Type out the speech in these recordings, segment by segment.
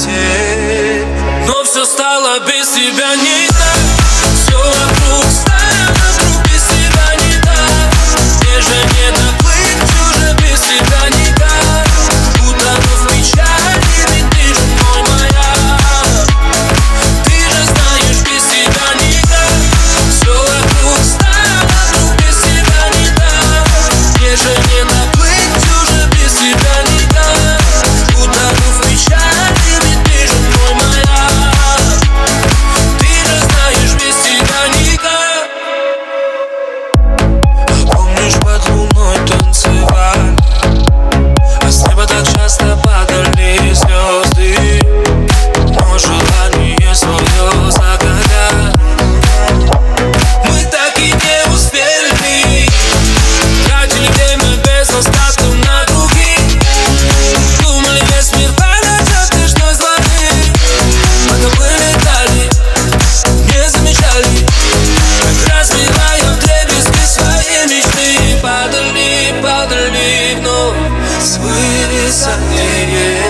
вместе. Но все стало без тебя не так. Все вокруг стало вокруг без тебя не так. Мне же не доплыть чужо без тебя никак. Утону в печали, ведь ты же мой маяк. Ты же знаешь, без тебя никак. Все вокруг стало вокруг без тебя не так. Мне же не доплыть чужо без тебя никак. Утону в печали, ведь ты же мой маяк. Ты же знаешь, без тебя никак. А помнишь, под луной танцевали, а с неба так часто падали звезды. Но желание свое загадать мы так и не успели. Тратили время без остатков на других. Думали, весь мир подойдет лишь на звонки. Пока мы летали, не замечали, как разбивая вдребезги свои мечты. Падали, падали вновь с высоты.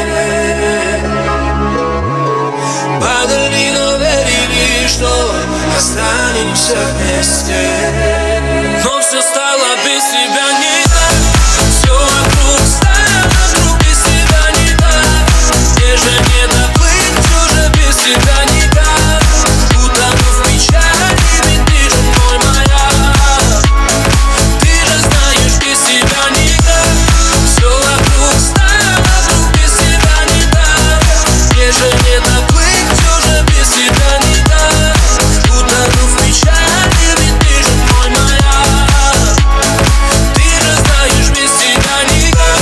Падали, но верили, что останемся вместе. Но все стало без тебя не так. Все вокруг стало вокруг без тебя не так. Мне же не доплыть чужо без тебя никак. Утону в печали, ведь ты же мой маяк. Ты же знаешь, без тебя никак. Все вокруг стало вокруг без тебя не так. Мне же не доплыть чужо без тебя никак. Утону в печали, ведь ты же мой маяк. Ты же знаешь, без тебя никак.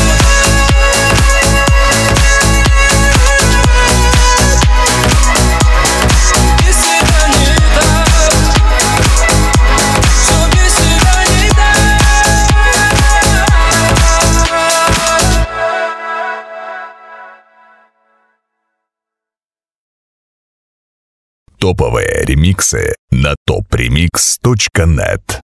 Без тебя не так. Все без тебя не так. Топовые ремиксы на topremix.net.